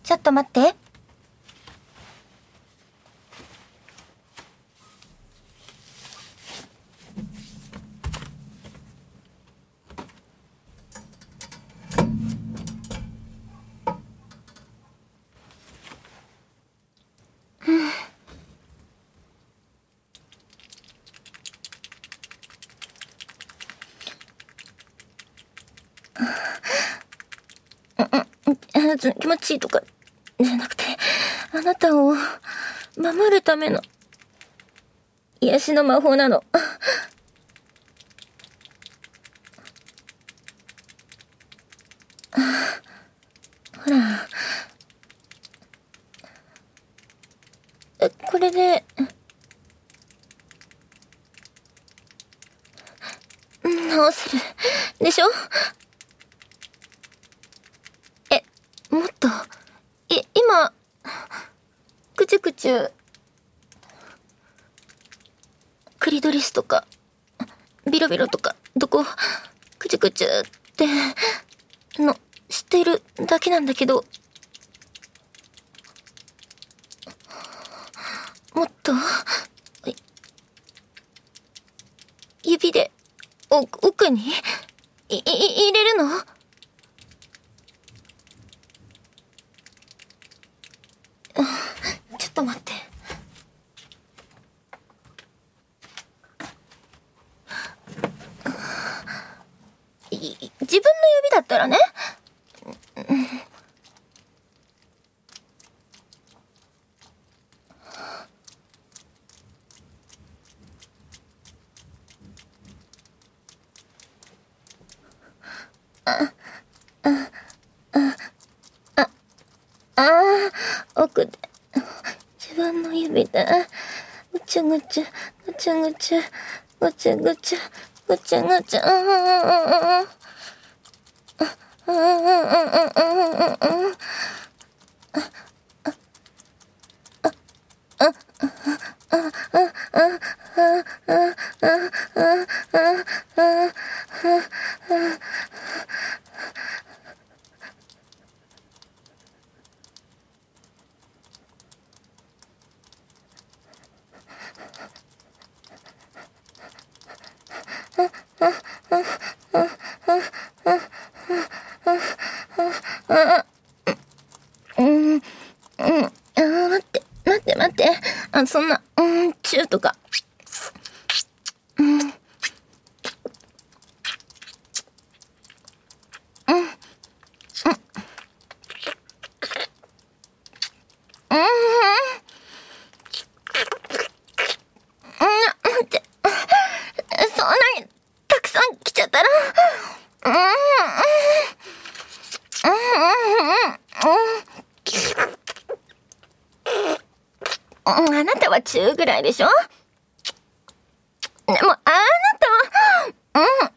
ちょっと待って。気持ちいいとかじゃなくて、あなたを守るための癒しの魔法なの。ほら、これで治せるでしょ？もっと今くちゅくちゅクリトリスとかビロビロとかどこくちゅくちゅっての知っているだけなんだけど、もっと指で奥に入れるの？ちょっと待って。自分の指だったらね。奥で自分の指でぐちゃぐちゃぐちゃぐちゃぐちゃぐちゃぐちゃぐちゃ待って。そんな、チューとか。待って。そんなにたくさん来ちゃったら。あなたは中ぐらいでしょ？でもあなたは、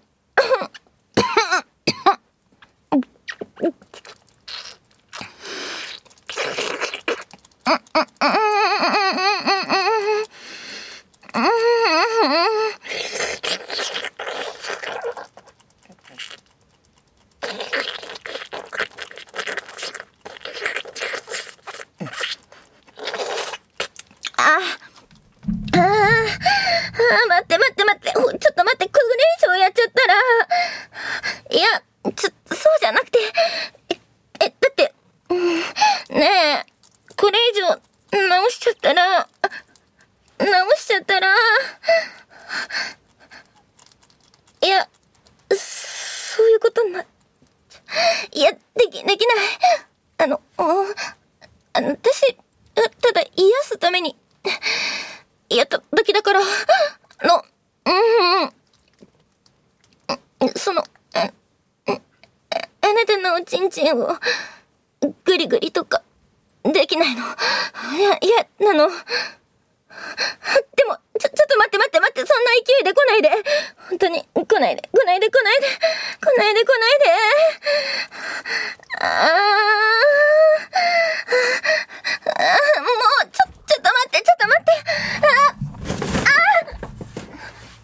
待って。ちょっと待って、これ以上やっちゃったら。いや、そうじゃなくて。だって、ねえ、これ以上直しちゃったら、いや、そういうこといや、できない。私、ただ癒すために、やっただけだから、あなたのおちんちんをグリグリとかできないの。いやなの。でもちょっと待って、そんな勢いで来ないで。本当に来ないで。